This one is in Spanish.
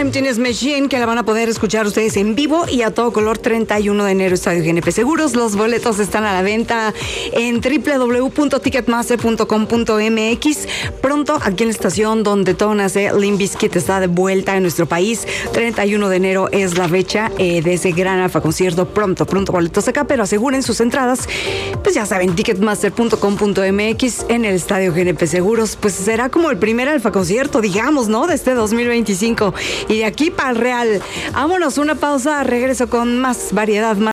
Emptiness Machine, que la van a poder escuchar ustedes en vivo y a todo color 31 de enero, Estadio GNP Seguros. Los boletos están a la venta en www.ticketmaster.com.mx. Pronto, aquí en la estación donde todo nace, Limp Bizkit está de vuelta en nuestro país. 31 de enero es la fecha de ese gran alfa concierto. Pronto boletos acá, pero aseguren sus entradas. Pues ya saben, ticketmaster.com.mx en el Estadio GNP Seguros. Pues será como el primer alfa concierto, digamos, ¿no? De este 2025. Y de aquí para el Real. Vámonos, una pausa, regreso con más variedad, más